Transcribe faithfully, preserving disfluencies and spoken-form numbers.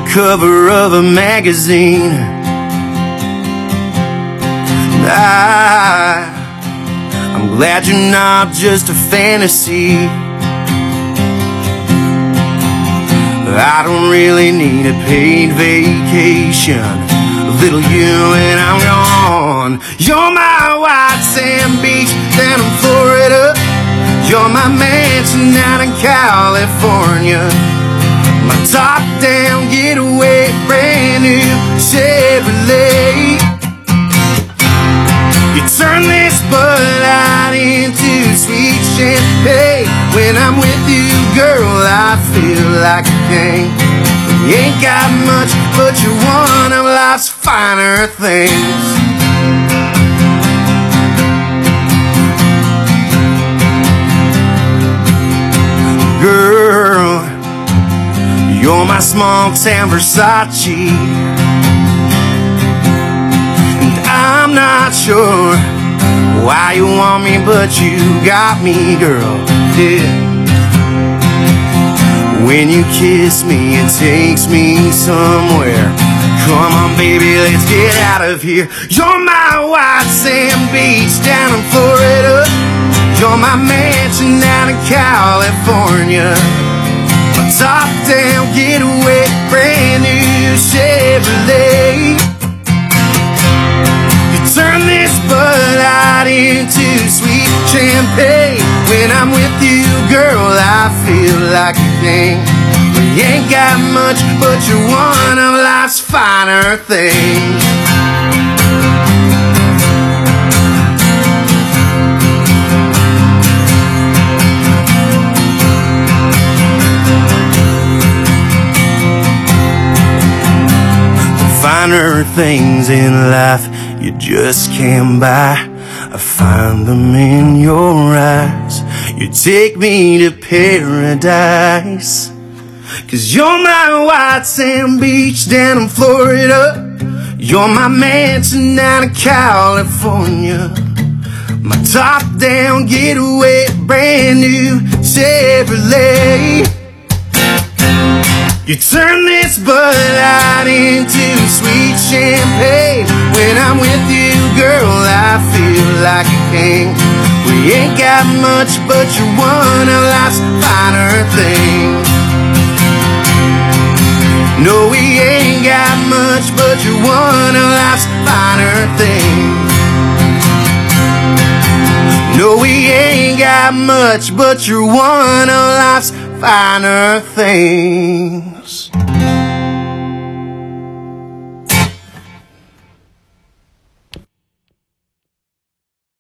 cover of a magazine. I, I'm glad you're not just a fantasy. I don't really need a paid vacation. Little you and I'm gone. You're my white sand beach down in Florida. You're my mansion out in California. My top-down getaway, brand new Chevrolet. You turn this Bud Light into sweet champagne. When I'm with you, girl, I feel like a king. You ain't got much, but you're one of life's finer things. Girl, you're my small town Versace. And I'm not sure why you want me, but you got me, girl, yeah. When you kiss me, it takes me somewhere. Come on, baby, let's get out of here. You're my white sand beach down in Florida. You're my mansion out in California. My top-down getaway, brand new Chevrolet. You turn this Bud Light into sweet champagne. When I'm with you, girl, I feel like a king. We ain't got much, but you're one of life's finer things. Finer things in life you just can't buy. I find them in your eyes. You take me to paradise. 'Cause you're my white sand beach down in Florida. You're my mansion out in California. My top-down getaway, brand new Chevrolet. You turn this Bud Light into sweet champagne. When I'm with you, girl, I feel like a king. We ain't got much, but you're one of life's finer things. No, we ain't got much, but you're one of life's finer things. No, we ain't got much, but you're one of life's finer things.